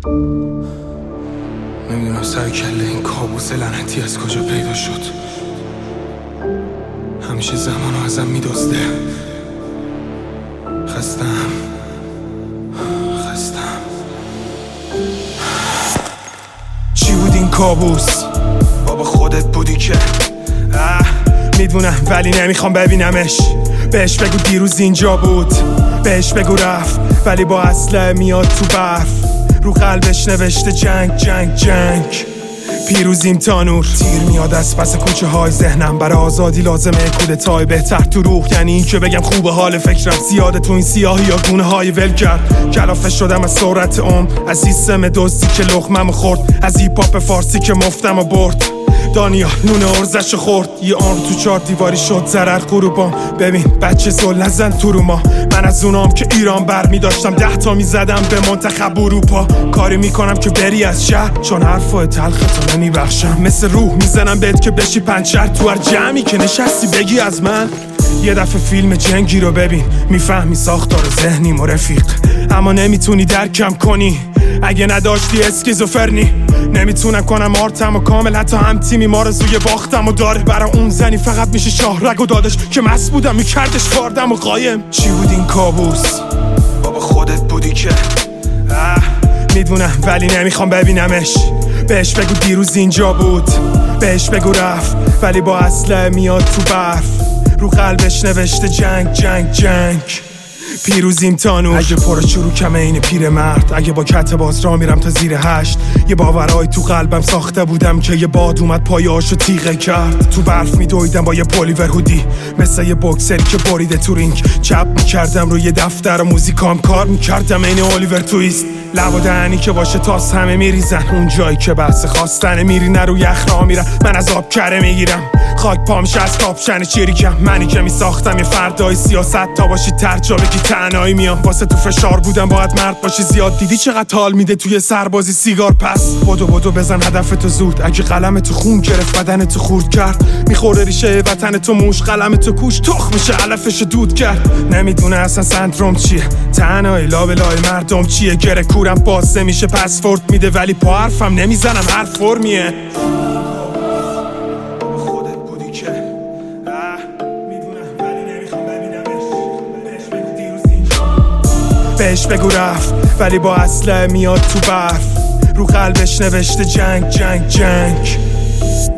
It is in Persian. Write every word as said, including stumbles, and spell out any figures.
نمیدونم سر کله این کابوس لعنتی از کجا پیدا شد. همیشه زمانو ازم میدزده. خستم خستم چی بود این کابوس؟ بابا خودت بودی که میدونم ولی نمیخوام ببینمش. بهش بگو دیروز اینجا بود، بهش بگو رفت ولی با اسلحه میاد تو برف. رو قلبش نوشته جنگ جنگ جنگ. پیروزیم تا نور. تیر میاد از پس کوچه های ذهنم. برای آزادی لازمه کودتای بهتر تو روح. یعنی این که بگم خوبه حال فکرم زیاده تو این سیاهی یا گونه های ول کرد. کلافه شدم از سرعت عمر، از سیستم دزدی که لقمم خورد، از هیپ هاپ فارسی که مفتم و برد. دانیال نون ارزش خورد. یه عمر تو چار دیواری شد ضرر غروبام. ببین بچه زل نزن تو رو ما. من از اونام که ایران بر می داشتم ده تا می زدم به منتخب اروپا. کاری میکنم که بری از شهر، چون حرفای تلختو نمی بخشم. مثل روح میزنم بهت که بشی پنچر تو هر جمعی که نشستی بگی از من. یه دفعه فیلم جنگی رو ببین، میفهمی ساختار ذهنی و رفیق. اما نمیتونی درکم کنی اگه نداشتی اسکیزوفرنی. نمیتونم کنم آرتم و کامل، حتی هم تیمی مارزوی باختم و داره. برای اون زنی فقط میشه شاه رگ و دادش که مس بودم میکردش کاردم و قایم. چی بود این کابوس؟ بابا خودت بودی که میدونم ولی نمیخوام ببینمش. بهش بگو دیروز اینجا بود، بهش بگو رفت ولی با اسلحه میاد تو برف. رو قلبش نوشته جنگ جنگ جنگ. پیروزیم تا نور. اگه پر چروکم این پیر مرد، اگه با کت باز را میرم تا زیر هشت. یه باورای تو قلبم ساخته بودم که یه باد اومد پایه‌اشو تیغه کرد. تو برف میدویدم با یه پلیور هودی، مثل یه بوکسری که بریده تو رینگ. چپ میکردم روی دفتر و موزیکام کار میکردم این الیور تویست. لب و دهنی که باشه تاس همه میریزن. اون جایی که بحث خواستن میری نرو یخ را میرن. من از آب کره میگیرم، خاک پامش از کاپشن چریکم. منی که میساختم یه فردای سیاست تا باشی ترجا بگی تنهایی میام. واسه تو فشار بودم باید مرد باشی. زیاد دیدی چقدر حال میده توی سربازی سیگار. پس بدو بدو بزن هدفتو زود. اگه قلم تو خون گرفت بدن تو خورد کرد، میخوره ریشه وطن تو موش. قلم تو کوش تخ میشه علفش دود کرد. نمیدونه اصلا سندروم چیه، تنهایی لابلای مردم چیه. گره کورم باسته میشه پسورد میده ولی پا حرفم نمیزنم هر فرمیه. بهش بگو رفت ولی با اسلحه میاد تو برف. رو قلبش نوشته جنگ جنگ جنگ.